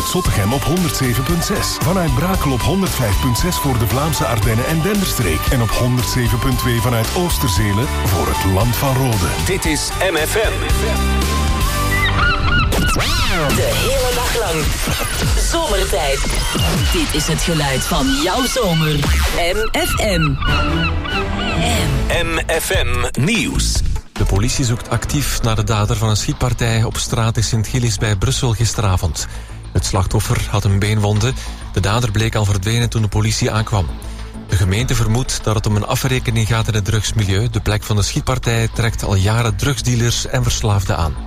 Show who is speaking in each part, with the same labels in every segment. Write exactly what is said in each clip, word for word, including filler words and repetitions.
Speaker 1: vanuit Zottegem op honderd zeven komma zes. Vanuit Brakel op honderd vijf komma zes voor de Vlaamse Ardennen en Denderstreek. En op honderd zeven komma twee vanuit Oosterzelen voor het Land van Rode.
Speaker 2: Dit is M F M.
Speaker 3: De hele dag lang. Zomertijd. Dit is het geluid van jouw zomer. M F M.
Speaker 2: M F M Nieuws.
Speaker 4: De politie zoekt actief naar de dader van een schietpartij op straat in Sint-Gillis bij Brussel gisteravond. Het slachtoffer had een beenwonde. De dader bleek al verdwenen toen de politie aankwam. De gemeente vermoedt dat het om een afrekening gaat in het drugsmilieu. De plek van de schietpartij trekt al jaren drugsdealers en verslaafden aan.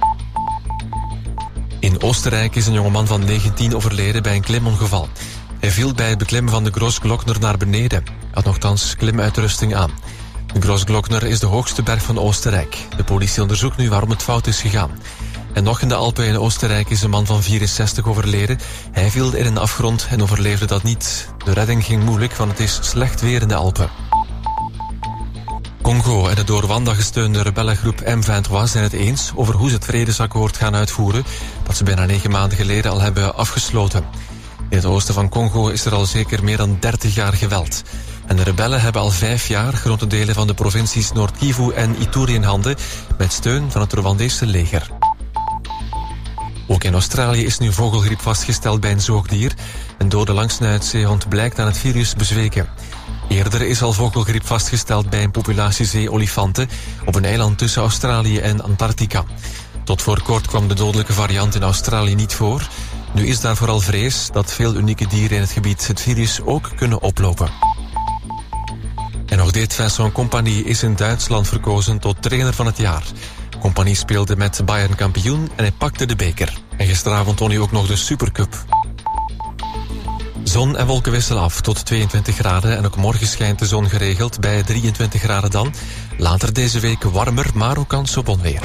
Speaker 4: In Oostenrijk is een jongeman van negentien overleden bij een klimongeval. Hij viel bij het beklimmen van de Großglockner naar beneden. Hij had nogthans klimuitrusting aan. De Großglockner is de hoogste berg van Oostenrijk. De politie onderzoekt nu waarom het fout is gegaan. En nog in de Alpen in Oostenrijk is een man van vierenzestig overleden. Hij viel in een afgrond en overleefde dat niet. De redding ging moeilijk, want het is slecht weer in de Alpen. Congo en de door Rwanda gesteunde rebellengroep M drieëntwintig zijn het eens over hoe ze het vredesakkoord gaan uitvoeren, dat ze bijna negen maanden geleden al hebben afgesloten. In het oosten van Congo is er al zeker meer dan dertig jaar geweld. En de rebellen hebben al vijf jaar grote delen van de provincies Noord-Kivu en Ituri in handen, met steun van het Rwandese leger. Ook in Australië is nu vogelgriep vastgesteld bij een zoogdier. Een dode langsnuitzeehond blijkt aan het virus bezweken. Eerder is al vogelgriep vastgesteld bij een populatie zeeolifanten op een eiland tussen Australië en Antarctica. Tot voor kort kwam de dodelijke variant in Australië niet voor. Nu is daar vooral vrees dat veel unieke dieren in het gebied het virus ook kunnen oplopen. En nog dit, Vincent Kompany is in Duitsland verkozen tot trainer van het jaar. Kompany speelde met Bayern kampioen en hij pakte de beker. En gisteravond won hij ook nog de Supercup. Zon en wolken wisselen af tot tweeëntwintig graden en ook morgen schijnt de zon geregeld bij drieëntwintig graden dan. Later deze week warmer, maar ook kans op onweer.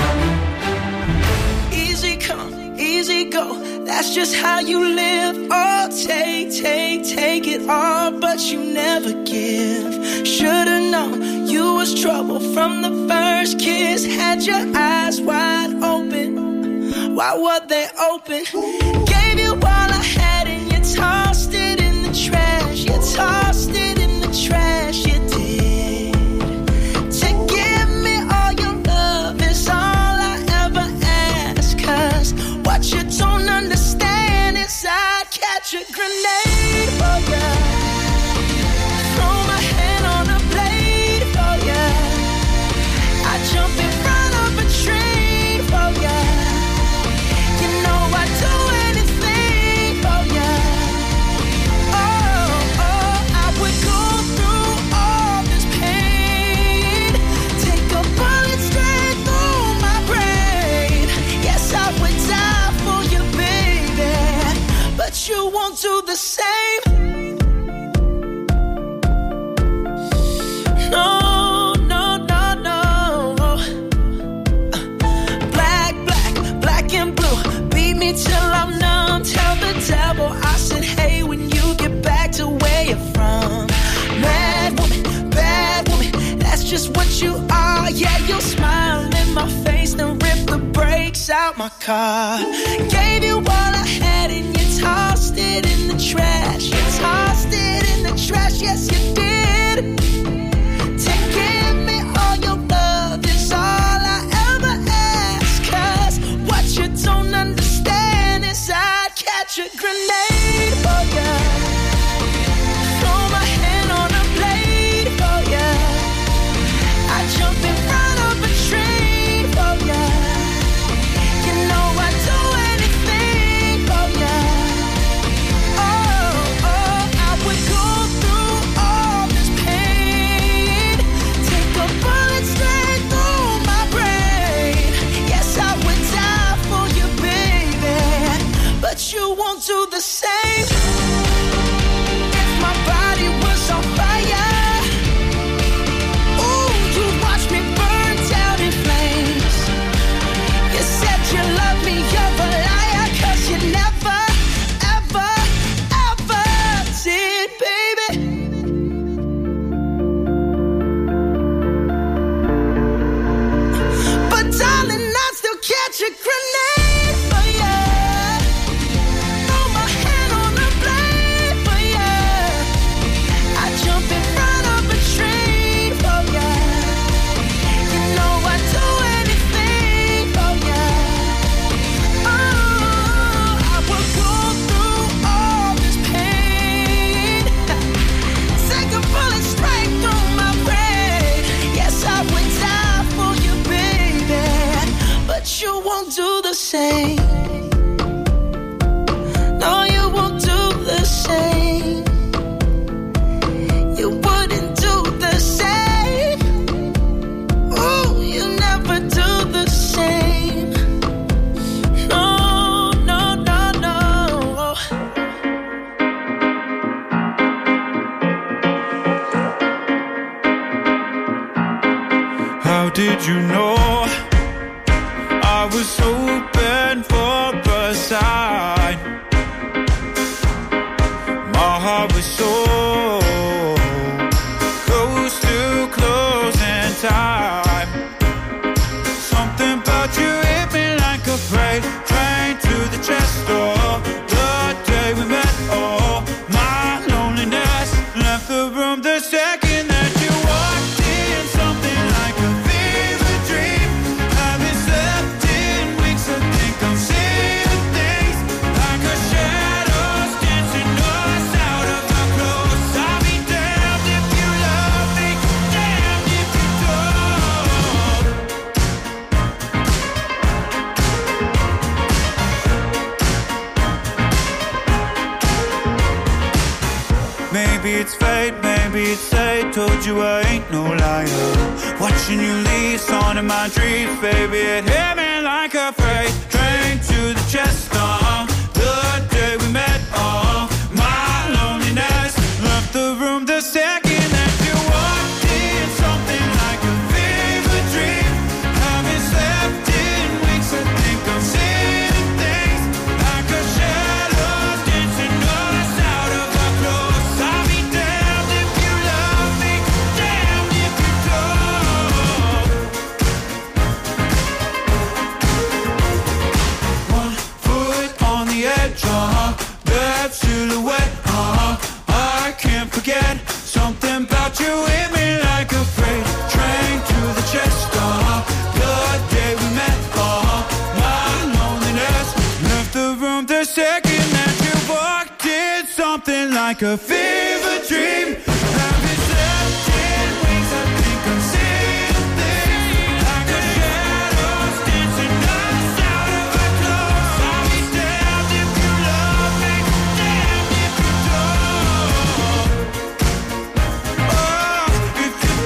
Speaker 5: Easy come, easy go, that's just how you live. Oh, take, take, take it all, but you never give. Should've known you was trouble from the first kiss. Had your eyes wide open, why were they open? Gave you all I had and you tossed it in the trash. You tossed it in the trash, you did. To give me all your love is all I ever ask. Cause what you don't understand is I'd catch a grenade for ya. Throw my hand on a blade for ya. I'd jump in front of a train for ya. You know I'd do anything for ya. Oh, oh, I would go through all this pain. Take a bullet straight through my brain. Yes, I would die for you, baby, but you won't do the same. No, no, no, no. Black, black, black and blue. Beat me till I'm numb. Tell the devil I said, hey, when you get back to where you're from. Mad woman, bad woman, that's just what you are. Yeah, you'll smile in my face, then rip the brakes out my car. Gave you all I had and you tossed it in the trash. You tossed it in the trash, yes you did. To give me all your love is all I ever ask. Cause what you don't understand is I'd catch a grenade for ya. Throw my hand on a blade for ya. I'd jump in front of a train for ya. You know I'd do anything for ya. Oh, oh, I would go through all this pain. Take a bullet straight through my brain. Yes, I would die for you, baby, but you won't do the same. If my body was on fire, ooh, you'd watch me burn down in flames. You said you love me, you're a liar, cause you never, ever, ever did, baby. But darling, I'd still catch a grenade for ya. Throw my hand
Speaker 6: did you know I was hoping for a sign? My heart was so close to closing time. Something about you hit me like a freight train to the chest door. The day we met, oh, my loneliness left the room the second that you walked in. Something like a fever dream. Haven't slept in weeks. I think I'm seeing things like a shadows dancing us out of our clothes. I'll be damned if you love me, damned if you don't. Maybe it's fate, maybe it's fate. Told you I ain't no liar. Watching you leave, on in my dreams, baby. It hit me like a freight train to the chest. Uh, the day we met, oh, my loneliness left the room the second that you walked in. Something like a fever dream. Haven't slept in weeks. I think I'm seeing things like a shadow dancing us out of our clothes. I'll be damned if you love me, damned if you don't. One foot on the edge, uh-huh. That silhouette, uh-huh. I can't forget. Something about you hit me like a freight train to the chest, uh-huh. The day we met, uh-huh. My loneliness left the room the second that you walked in. Something like a fever dream. Haven't slept in weeks. I think I'm seeing things like a shadows dancing us out of our clothes. I'll be damned if you love me, damned if you don't. Oh, if you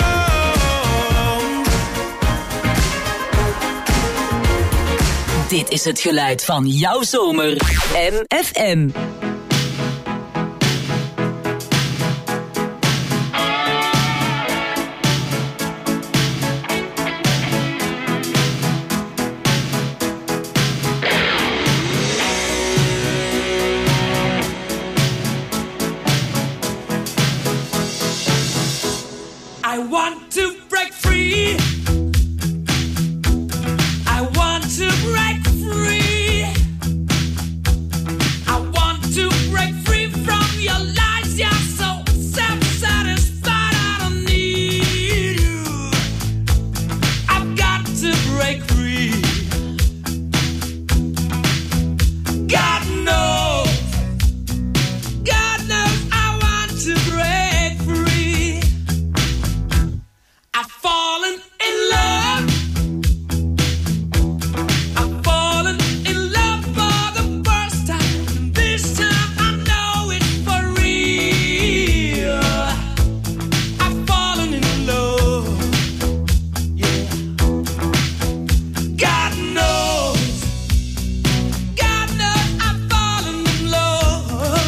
Speaker 6: don't.
Speaker 3: Dit is het geluid van jouw zomer. M F M.
Speaker 5: I want to break free. I want to break free. I want to break free from your lies. You're so self-satisfied. I don't need you. I've got to break free. God knows. God knows I want to break free. I've fallen in love. I've fallen in love for the first time. And this time I know it's for real. I've fallen in love. Yeah. God knows. God knows I've fallen in love.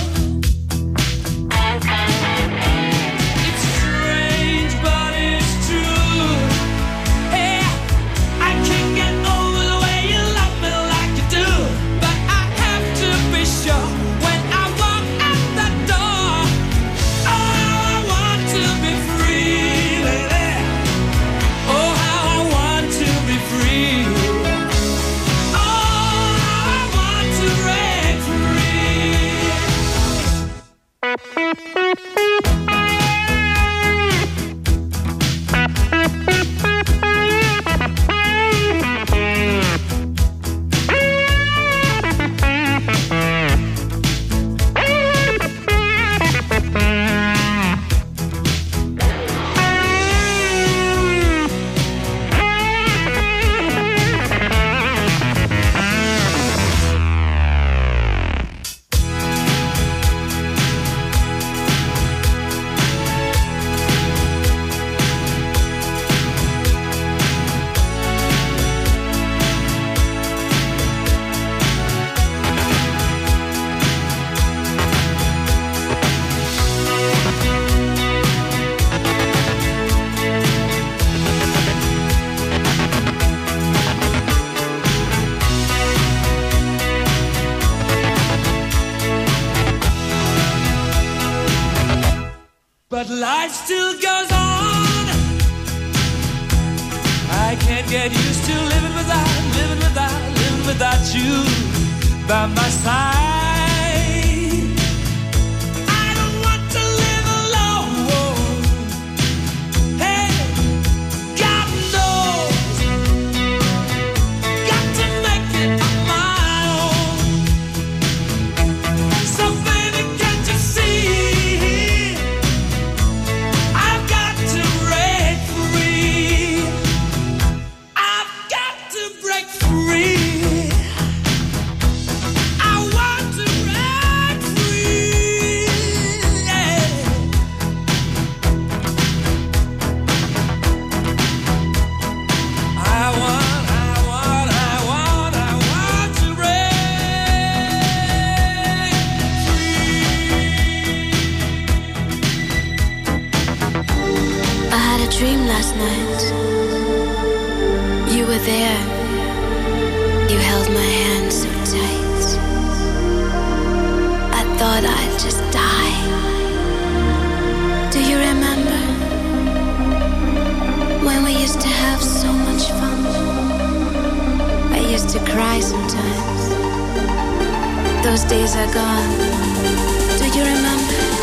Speaker 5: It's strange, but it's true. Hey, I can't get over the way you love me like you do. But I have to be sure when I walk out the door. Oh, I want to be free, lady. Oh, how I want to be free. Oh, I want to break free. but life still goes on. I can't get used to living without, living without, living without you by my side.
Speaker 7: Dream last night. You were there. You held my hand so tight. I thought I'd just die. Do you remember when we used to have so much fun? I used to cry sometimes. Those days are gone. Do you remember?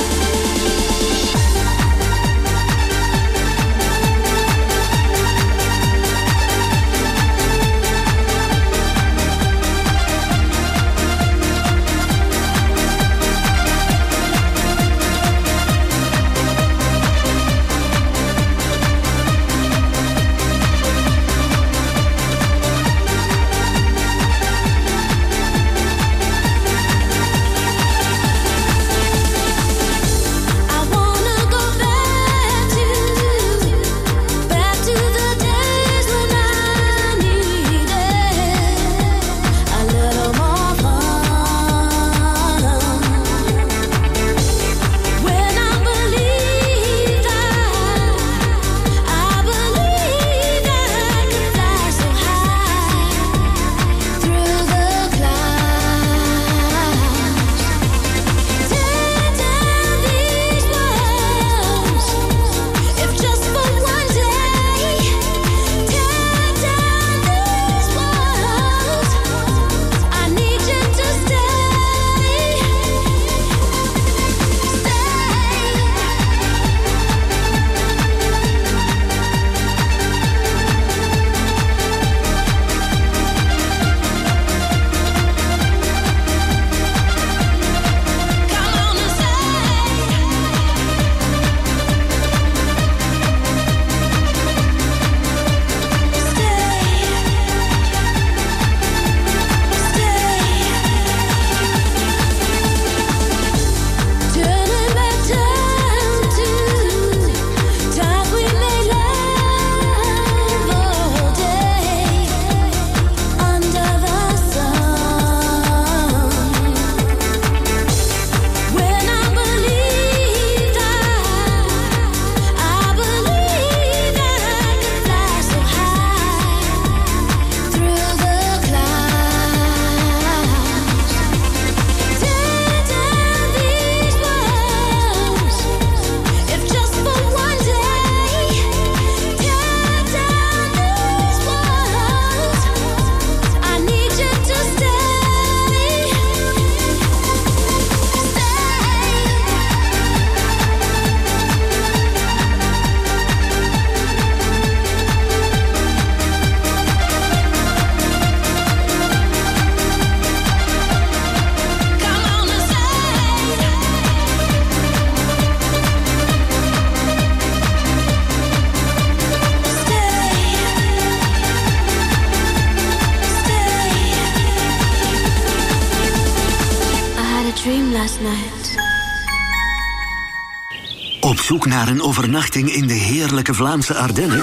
Speaker 8: Op zoek naar een overnachting in de heerlijke Vlaamse Ardennen?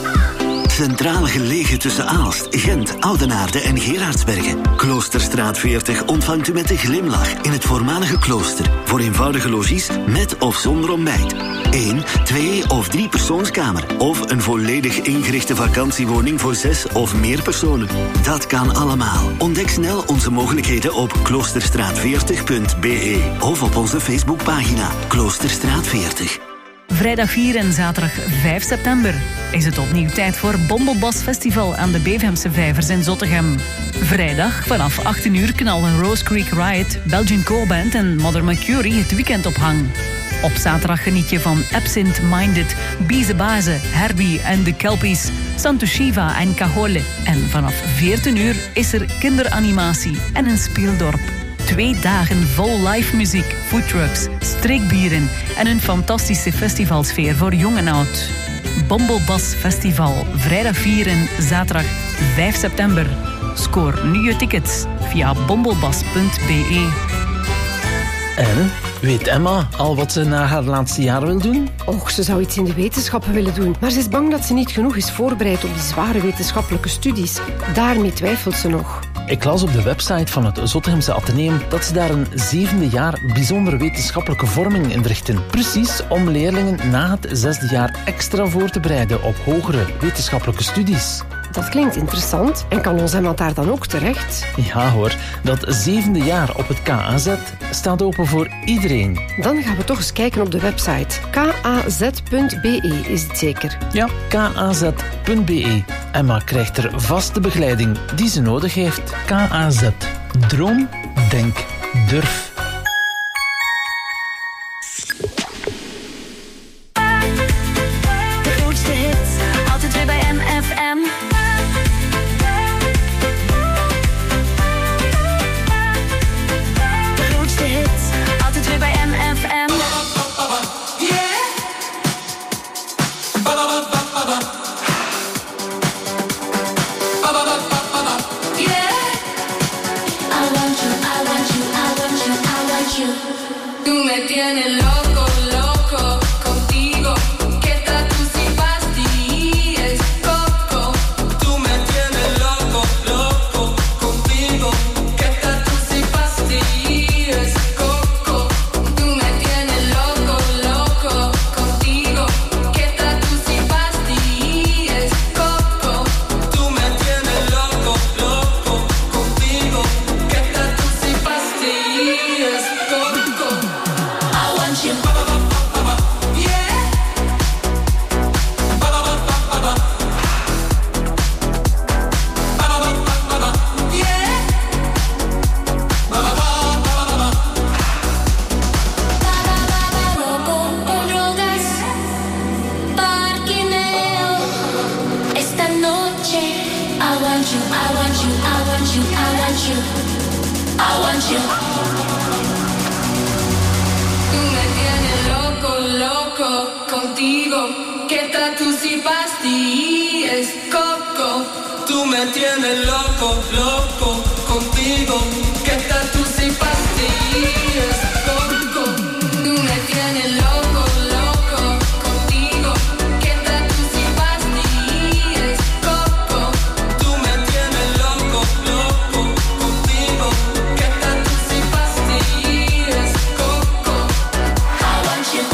Speaker 8: Centraal gelegen tussen Aalst, Gent, Oudenaarde en Gerardsbergen. Kloosterstraat veertig ontvangt u met een glimlach in het voormalige klooster. Voor eenvoudige logies met of zonder ontbijt. Eén, twee of drie persoonskamer. Of een volledig ingerichte vakantiewoning voor zes of meer personen. Dat kan allemaal. Ontdek snel onze mogelijkheden op kloosterstraat veertig punt be of op onze Facebookpagina Kloosterstraat veertig.
Speaker 9: Vrijdag vier en zaterdag vijf september is het opnieuw tijd voor Bombelbas Festival aan de Beverhemse Vijvers in Zottegem. Vrijdag vanaf achttien uur knallen Rose Creek Riot, Belgian Core Band en Mother Mercury het weekend op hang. Op zaterdag geniet je van Absent Minded, Bize Baze, Herbie en de Kelpies, Santo Shiva en Cajole. En vanaf veertien uur is er kinderanimatie en een speeldorp. Twee dagen vol live muziek, foodtrucks, streekbieren en een fantastische festivalsfeer voor jong en oud. Bombelbas Festival, vrijdag vier en zaterdag vijf september. Scoor nu je tickets via bombelbas punt b e.
Speaker 10: En weet Emma al wat ze na haar laatste jaar wil doen?
Speaker 11: Och, ze zou iets in de wetenschappen willen doen. Maar ze is bang dat ze niet genoeg is voorbereid op die zware wetenschappelijke studies. Daarmee twijfelt ze nog.
Speaker 10: Ik las op de website van het Zottegemse Atheneum dat ze daar een zevende jaar bijzondere wetenschappelijke vorming inrichten. Precies om leerlingen na het zesde jaar extra voor te bereiden op hogere wetenschappelijke studies.
Speaker 11: Dat klinkt interessant. En kan ons Emma daar dan ook terecht?
Speaker 10: Ja hoor, dat zevende jaar op het K A Z staat open voor iedereen.
Speaker 11: Dan gaan we toch eens kijken op de website. k a z punt b e is het zeker?
Speaker 10: Ja, k a z punt b e. Emma krijgt er vaste begeleiding die ze nodig heeft. K A Z. Droom, denk, durf.
Speaker 12: De grootste hits, altijd weer bij M F M. De grootste hits, altijd weer bij M F M.
Speaker 13: Tú me tienes loco, loco contigo. Que tú si pastillas, coco. Tú me tienes loco, loco contigo. Que tú si pastillas, coco. Tú me tienes loco, loco contigo. Que tú si pastillas, coco. Tú me tienes loco, loco contigo. Que tú si pastillas, coco. I want you. Pastillas, coco. Tú me tienes loco, loco contigo. Que tú si pastillas, coco. Tú me tienes loco, loco contigo. Que tú si pastillas, coco. Tú me tienes loco, loco contigo. Que tú si pastillas, coco. I want you.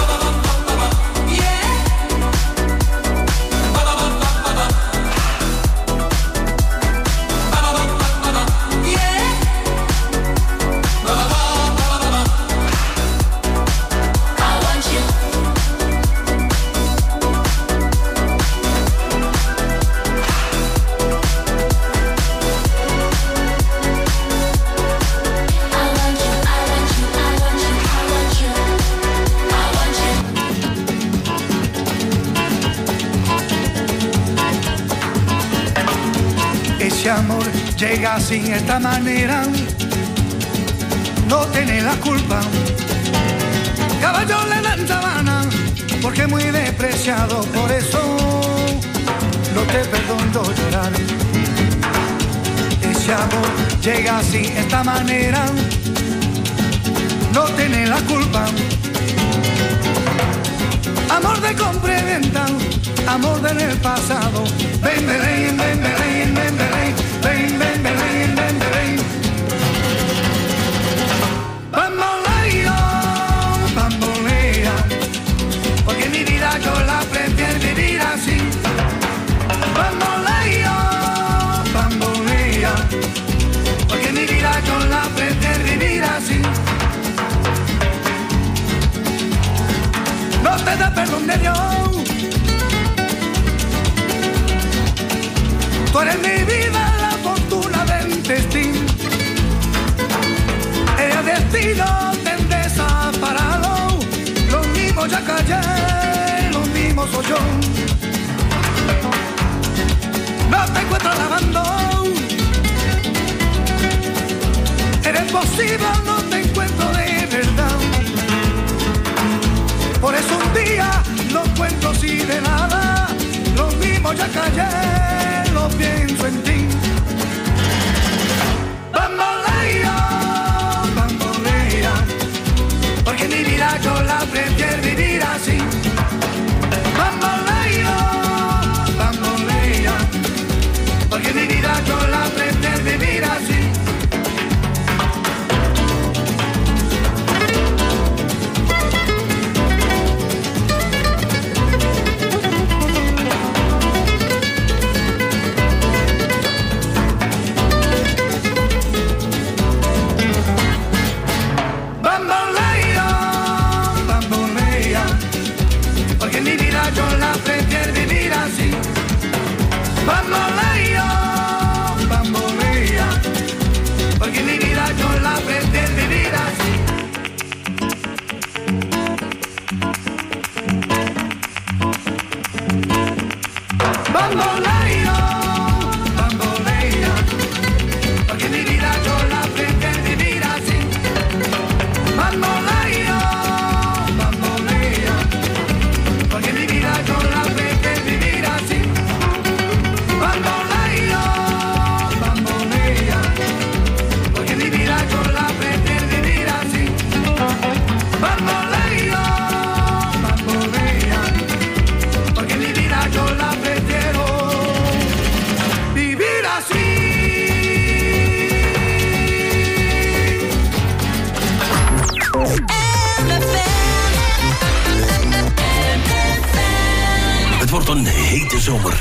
Speaker 14: Ese amor llega así, esta manera, no tiene la culpa. Caballo le dan sabana, porque es muy despreciado, por eso no te perdono llorar. Ese amor llega así, esta manera, no tiene la culpa. Amor de compra y venta, amor del pasado. Ven, ven, ven, ven, ven, ven, ven, ven, ven, ven, ven, ven. Bamboleo, bambolea, porque mi vida yo la prefiero vivir así. Bamboleo, bambolea, porque mi vida yo la prefiero vivir así. No te me da perdón de Dios. Tú eres mi vida, la fortuna del destino. El destino te desaparado. Lo mismo ya callé, lo mismo soy yo. No te encuentro lavando. Eres posible, no te encuentro de verdad. Por eso un día no encuentro así de nada. Lo mismo ya callé, lo pienso en ti. Bambolea, bambolea, porque mi vida yo la prefiero vivir así. Bambolea, bambolea, porque mi vida yo la prefiero vivir así. Yo la prefiero vivir así. Bambolea, bambolea, porque mi vida yo la prefiero vivir así. Bambolea, bambolea, porque mi vida yo la prefiero vivir así. Bambolea, bambolea, porque mi vida yo la prefiero vivir así. Bambolea, bambolea, porque mi vida yo la prefiero vivir así. Bambolea, bambolea, porque mi vida yo la prefiero vivir así.
Speaker 2: Het wordt een hete zomer.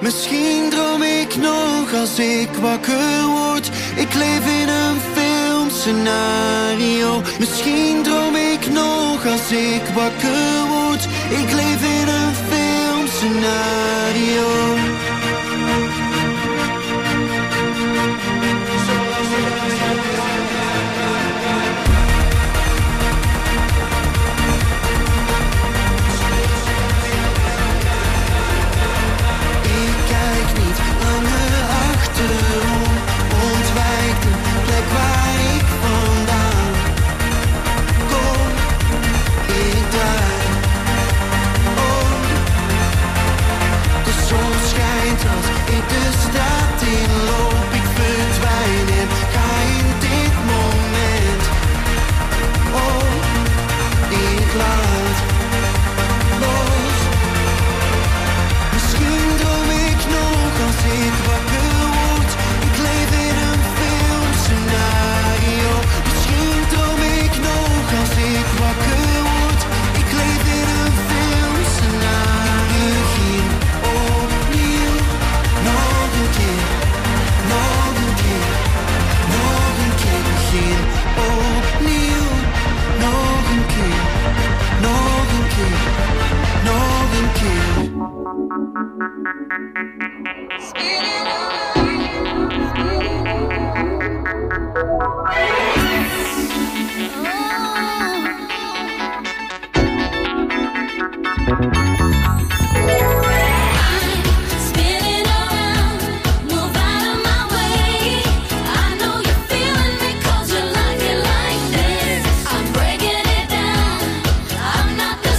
Speaker 15: Misschien droom ik nog als ik wakker word. Ik leef in een filmscenario. Misschien droom ik nog als ik wakker word. Ik leef in een filmscenario. Ontwijk de plek waar ik vandaan kom. Ik draai om. De zon schijnt als ik de straat inloop. Ik verdwijn en ga in dit moment. Oh, ik laat los. Misschien droom ik nog als ik wakker. Misschien droom ik nog als ik wakker word. Ik leef in een filmscenario. Begin opnieuw. Nog een keer, nog een keer, nog een keer. Begin opnieuw. Nog een keer, nog een keer, nog een keer.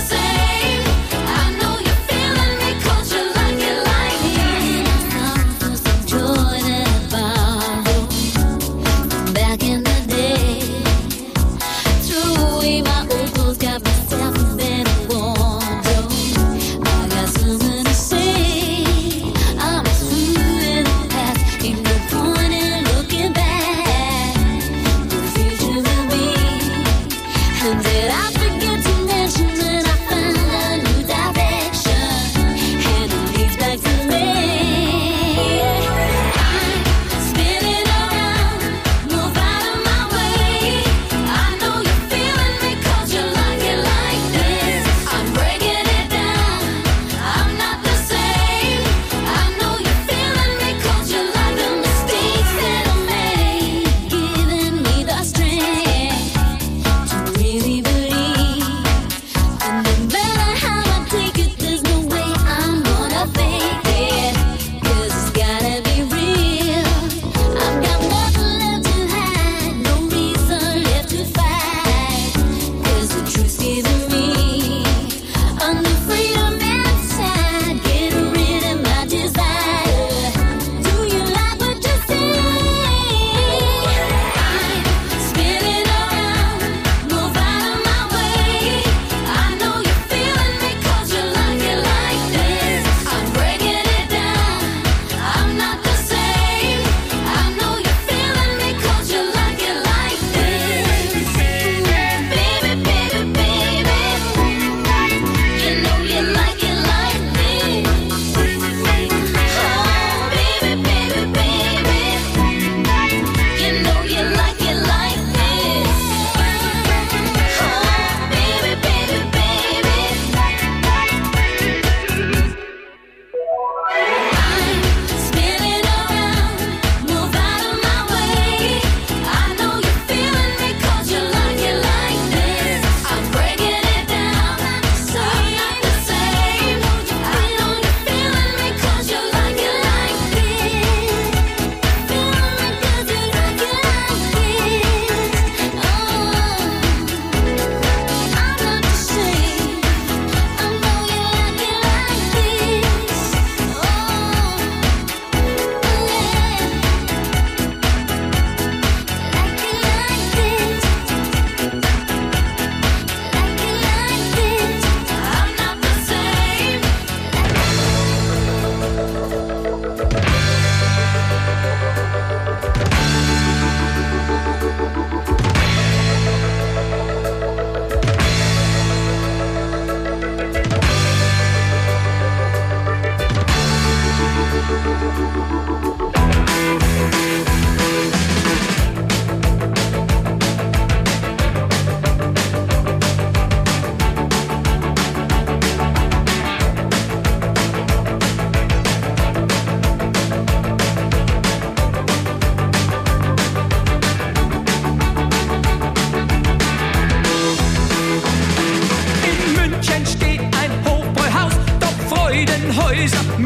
Speaker 13: Like it like this.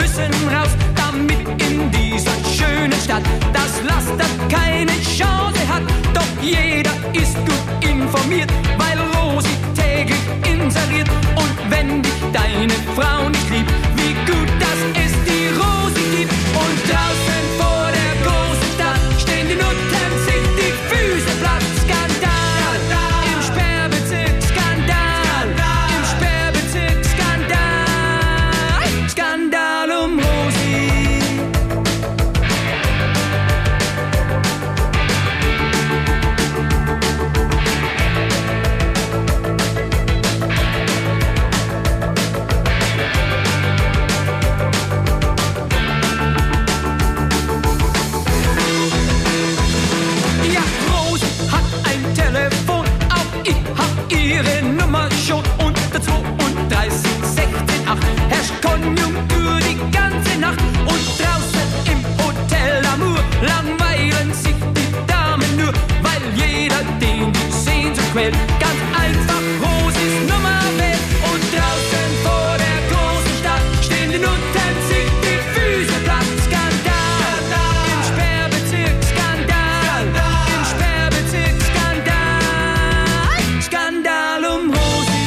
Speaker 5: müssen raus, damit in dieser schönen Stadt das Laster keine Chance hat. Doch jeder ist gut informiert, weil Rosi täglich inseriert. Und wenn dich deine Frau nicht liebt, wie gut, dass es die Rosi gibt. Und draußen vor der großen Stadt stehen die Nutten, sind die Füße platt. Skandal, im Sperrbezirk, Skandal, im Sperrbezirk, Skandal, Skandal um Rosi. Ja, Rosi hat ein Telefon, auch ich hab ihre Nummer schon. Unter zweiunddreißig sechzehn acht herrscht Konjunktur die ganze Nacht. Und draußen im Hotel Amour langweilen sich die Damen nur, weil jeder den die Sehnsucht quält. Ganz einfach Rosis Nummer wählt. Und draußen vor der großen Stadt stehen die Nutten, sich die Füße platt. Skandal, im Sperrbezirk, Skandal, im Sperrbezirk, Skandal, Skandal um Rosi.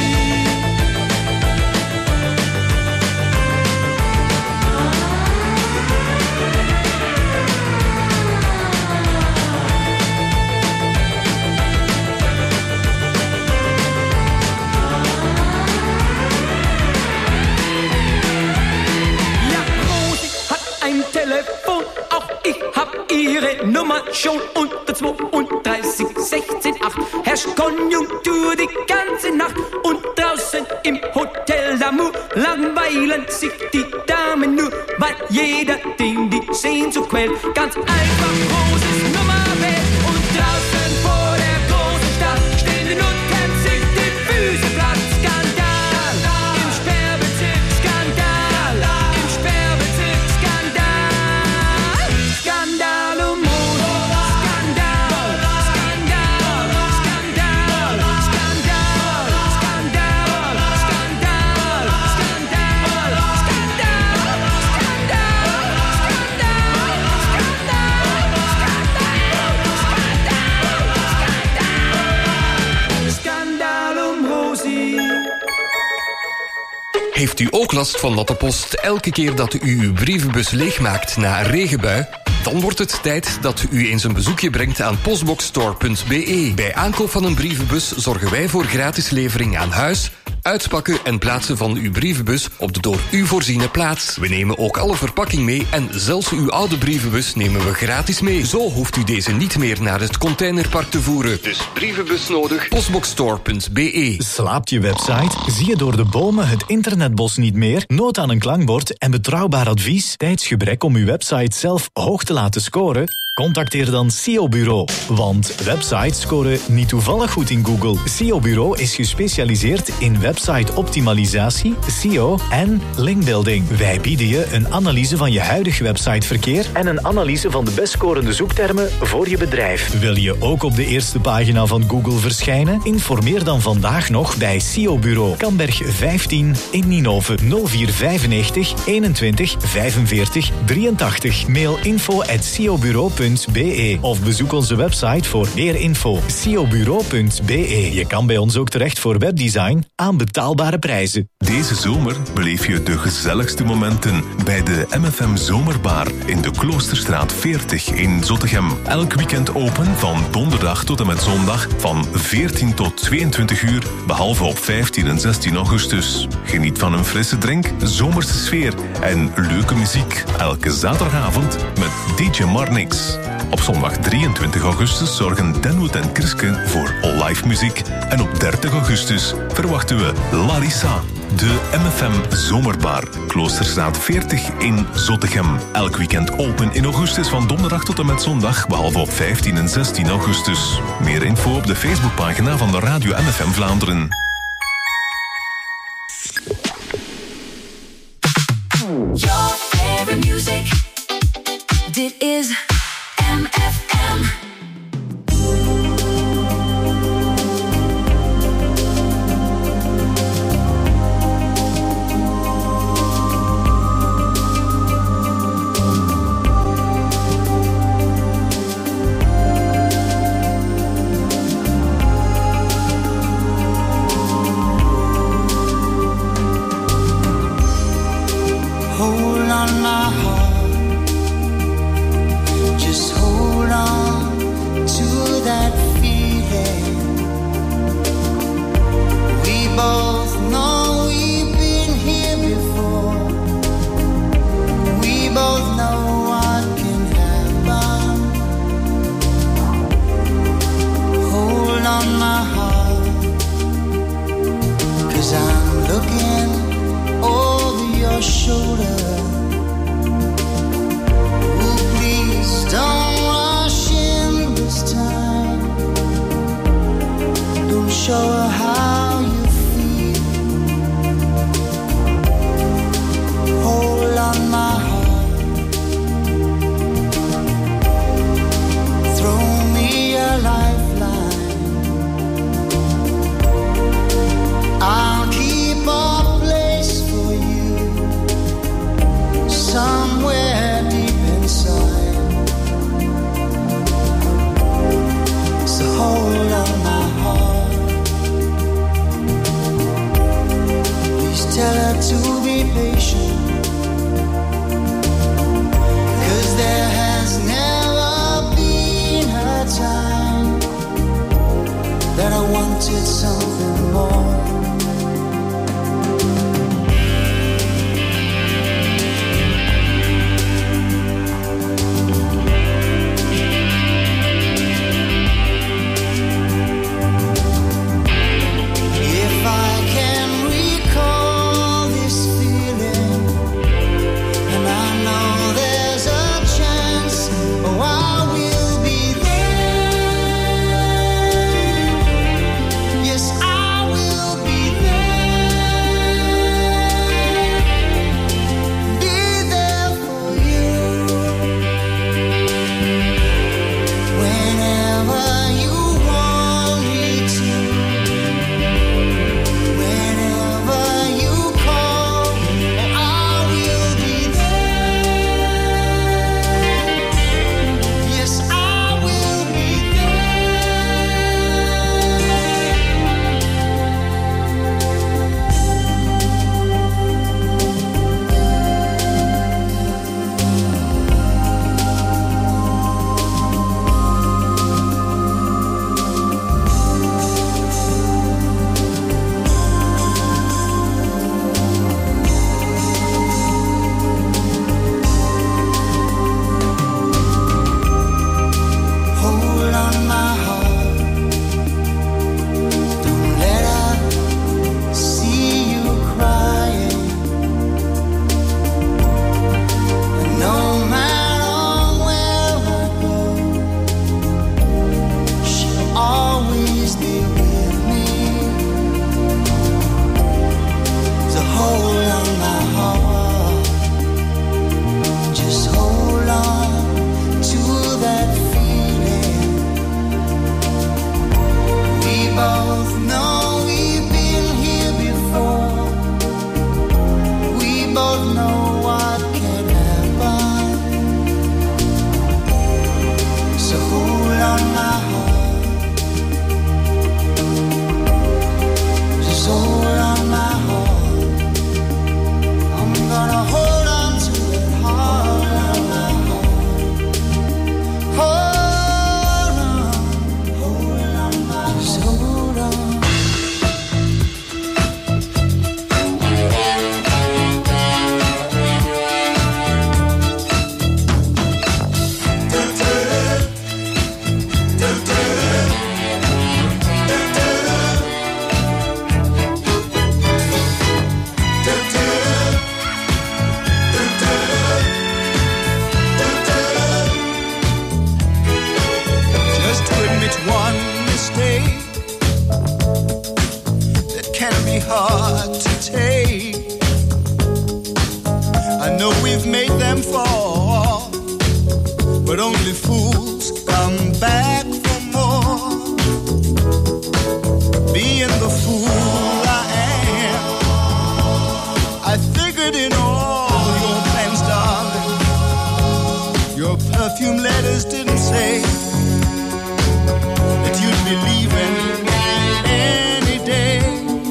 Speaker 5: Ja, Rosi hat ein Telefon, auch ich hab ihre Nummer schon. Unter zweiunddreißig sechzehn acht herrscht Konjunktur die ganze Nacht. Und draußen im Hotel d'Amour langweilen sich die Damen nur, weil jeder den die Sehnsucht quält. Ganz einfach Rosis Nummer wählt. Und draußen vor der großen Stadt stehen die Nutten, sich die Füße platt. Skandal, im Sperrbezirk, Skandal, im Sperrbezirk, Skandal, Skandal um Rosi. Skandal, Skandal, Skandal, Skandal, Skandal, Skandal, Skandal, Skandal um Rosi.
Speaker 16: Heeft u ook last van natte post elke keer dat u uw brievenbus leegmaakt na een regenbui? Dan wordt het tijd dat u eens een bezoekje brengt aan postboxstore punt b e. Bij aankoop van een brievenbus zorgen wij voor gratis levering aan huis, uitpakken en plaatsen van uw brievenbus op de door u voorziene plaats. We nemen ook alle verpakking mee en zelfs uw oude brievenbus nemen we gratis mee. Zo hoeft u deze niet meer naar het containerpark te voeren. Dus brievenbus nodig, postboxstore punt b e.
Speaker 17: Slaapt je website? Zie je door de bomen het internetbos niet meer? Nood aan een klankbord en betrouwbaar advies? Tijdsgebrek om uw website zelf hoog te laten scoren? Contacteer dan S E O Bureau. Want websites scoren niet toevallig goed in Google. S E O Bureau is gespecialiseerd in website-optimalisatie, S E O en linkbuilding. Wij bieden je een analyse van je huidige websiteverkeer en een analyse van de best scorende zoektermen voor je bedrijf. Wil je ook op de eerste pagina van Google verschijnen? Informeer dan vandaag nog bij S E O Bureau. Kamberg vijftien in Ninove nul vier vijfennegentig eenentwintig vijfenveertig drieëntachtig. Mail info at s e o bureau punt b e of bezoek onze website voor meer info. s e o bureau punt b e. Je kan bij ons ook terecht voor webdesign aan betaalbare prijzen.
Speaker 1: Deze zomer beleef je de gezelligste momenten bij de M F M Zomerbar in de Kloosterstraat veertig in Zottegem. Elk weekend open van donderdag tot en met zondag van veertien tot tweeëntwintig uur, behalve op vijftien en zestien augustus. Geniet van een frisse drink, zomerse sfeer en leuke muziek. Elke zaterdagavond met D J Marnix. Op zondag drieëntwintig augustus zorgen Denwood en Kriske voor live muziek. En op dertig augustus verwachten we Larissa. De M F M Zomerbar, Kloosterstraat veertig in Zottegem. Elk weekend open in augustus van donderdag tot en met zondag, behalve op vijftien en zestien augustus. Meer info op de Facebookpagina van de Radio M F M Vlaanderen.
Speaker 12: Your favorite music. Dit is M F M.
Speaker 18: made them fall, but only fools come back for more. Being the fool I am, I figured in all your plans, darling. Your perfume letters didn't say that you'd be leaving any day.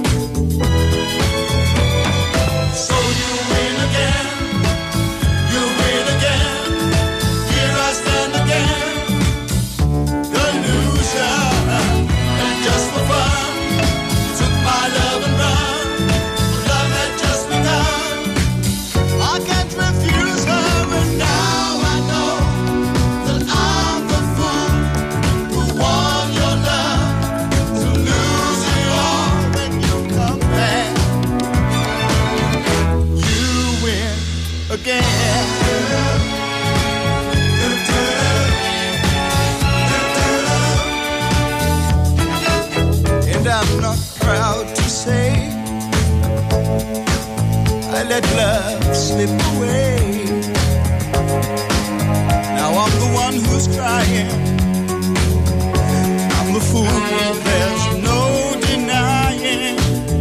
Speaker 18: So you win again, you win again. Here I stand again, the loser. And just for fun, you took my love and run. Love had just begun. I can't refuse her, and now I know that I'm the fool who won your love, to lose it all when you come back. You win again. And I'm not proud to say I let love slip away. Now I'm the one who's crying. I'm the fool, there's no denying.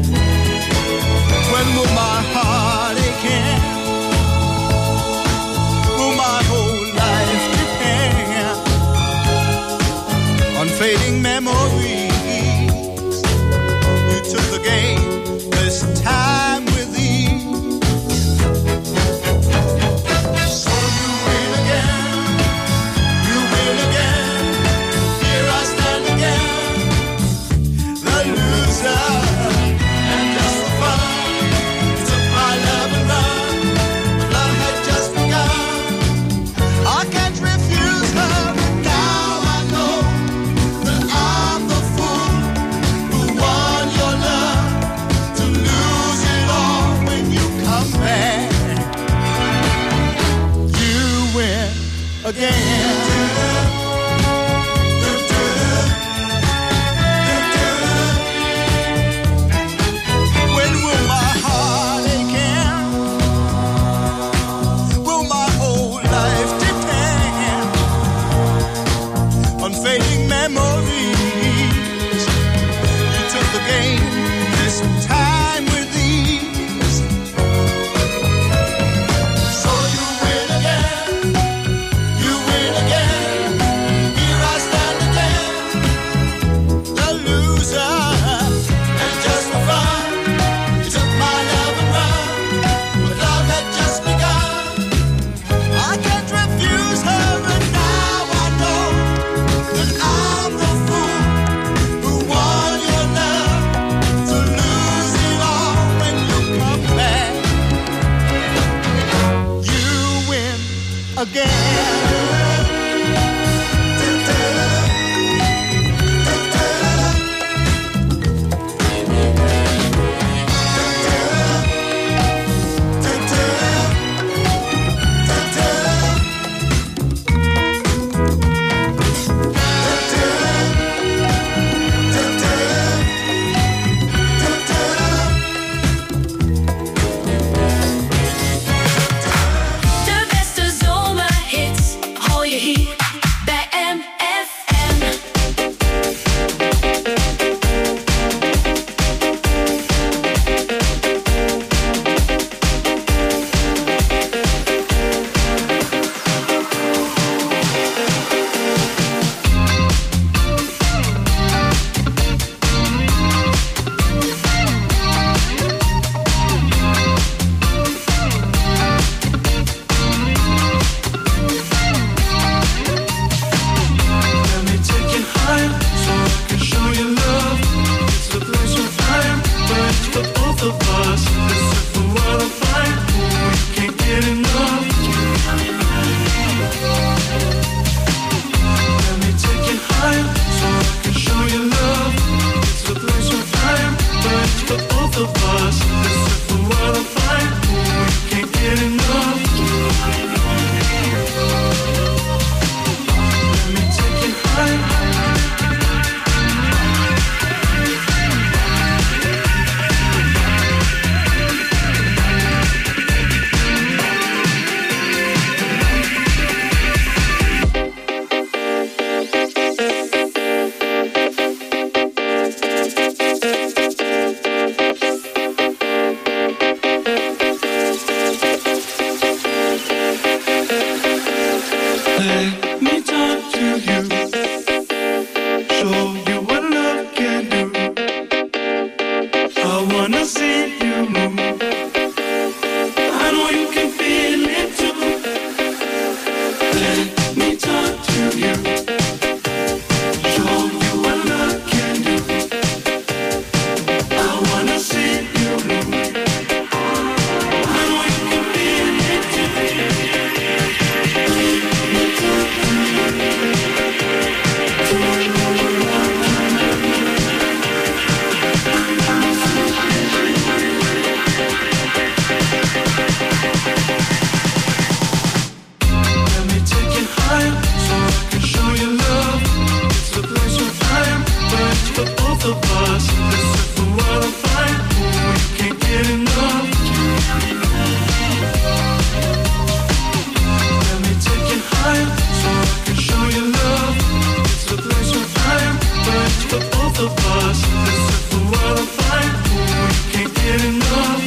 Speaker 18: When will my heart again? Will my whole life depend on fading memories? You took the game this time with ease. So you win again, you win again. Here I stand again, the loser. And just for fun, you took my love and run. But love had just begun. I can't refuse her, but now I know that I'm the fool who won your love, to lose it all when you come back. You win again. When will my heart again? Will my whole life depend on fading memories? You took the game this time with ease. So you win again, you win again. Here I stand again, the loser. And just for fun, you took my love and run. But love had just begun. I can't refuse her, and now I know that I'm the fool who won your love, to lose it all when you come back. You win again.
Speaker 12: De beste zomerhits,
Speaker 18: Let me talk to you, show you what love can do. I wanna see you move. I know you can feel it too. Let me talk to you, show you what love can do. I wanna see you move. I know you can feel it too. Let me talk to Let me take you higher, so I can show you love. It's a place where fire burns for both of us. This is the world of fire, we can't get enough. Let me take you higher, so I can show you love. It's a place where fire burns for both of us. This is the world of fire, we can't get enough.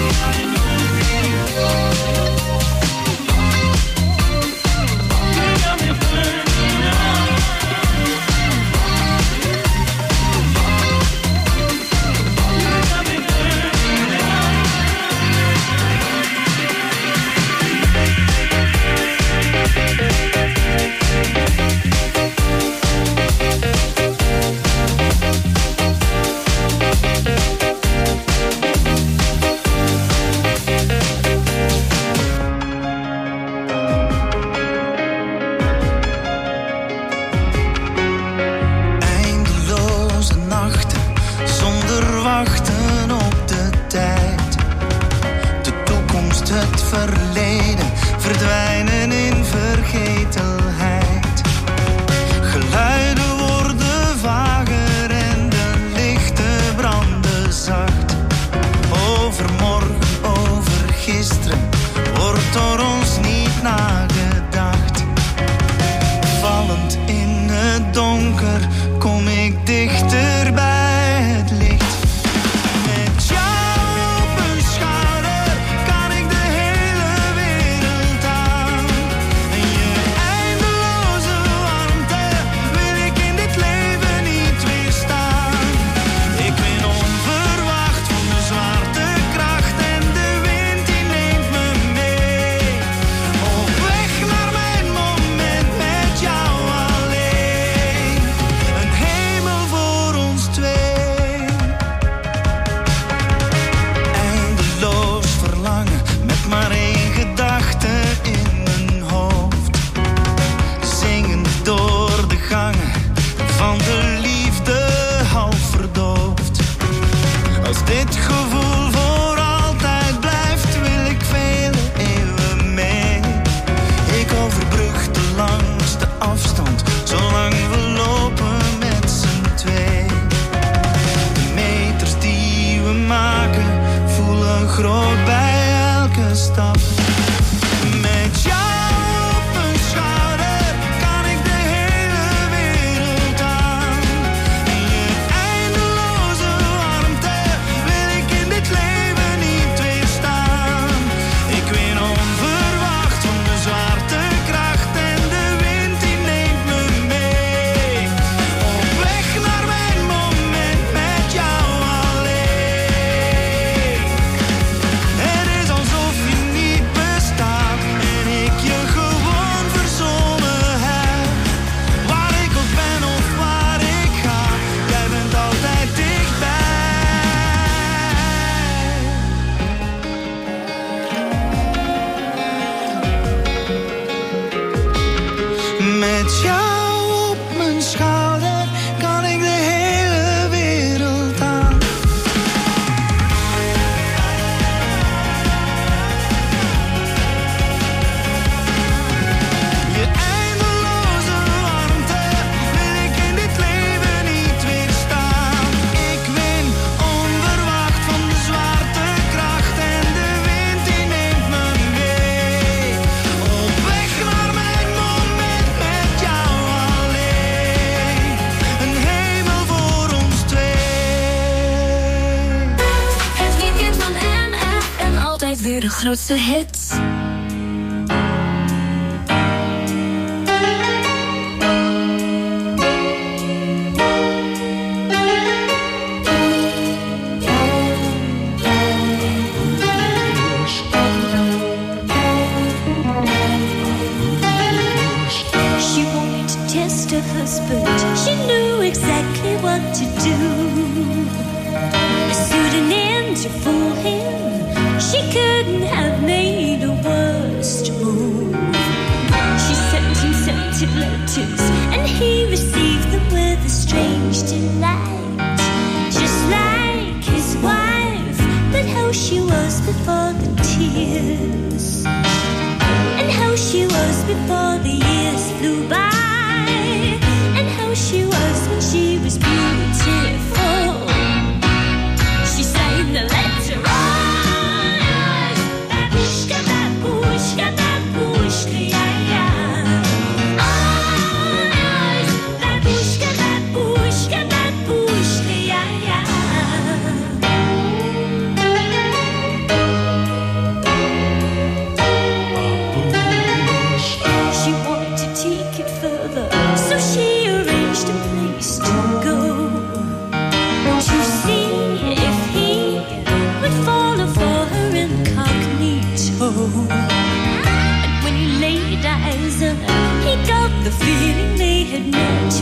Speaker 18: Eindeloze nachten zonder wachten op de tijd. De toekomst, het verleden verdwijnen in vergetelheid. Geluiden worden vager en de lichten branden zacht. Overmorgen, over gisteren wordt door ons niet nagedacht. Vallend in het donker kom ik dichter bij het licht. Met jou op mijn schouder kan ik de hele wereld aan. En je eindeloze warmte wil ik in dit leven niet weerstaan. Ik ben onverwacht van de zwaartekracht en de wind die neemt me mee. Op weg naar mijn moment met jou alleen. Een hemel voor ons twee. Eindeloos verlangen met maar één gedachte in mijn hoofd. Zingend door de gangen van de liefde half verdoofd. Als dit gevoel voor altijd blijft, wil ik vele eeuwen mee. Ik overbrug de langste afstand, zolang we lopen met z'n twee. De meters die we maken voelen groot bij elke stap. Met jou op mijn schouder kan ik de hele wereld aan. En je eindeloze warmte wil ik in dit leven niet weerstaan. Ik win onverwacht van de zwaartekracht en de wind die neemt me mee. Op weg naar mijn moment met jou alleen. Het is alsof je niet bestaat en ik je gewoon verzonnen heb. Waar ik ook ben of waar ik ga, jij bent altijd dichtbij. Met jou op mijn schouder kan ik de hele wereld aan. Je eindeloze warmte wil ik in dit leven niet weerstaan. Ik win onverwacht van de zwaartekracht en de wind die neemt me mee. Op weg naar mijn moment met jou alleen. Een hemel voor ons twee.
Speaker 12: Het weekend van M F en altijd weer de grootste hits.
Speaker 19: but she knew exactly what to do. A pseudonym to fool him, she couldn't have made a worse move. She sent him scented letters, and he received them with a strange delight. Just like his wife, but how she was before the tears, and how she was before the years flew by, and how she was when she was beautiful. She signed the letter on, babushka, babushka, babushka, yeah, yeah. On, babushka, babushka, babushka, yeah, yeah. She wanted to take it further, so she arranged a place to go, to see if he would follow for her incognito. And when he laid eyes on her, he got the feeling they had met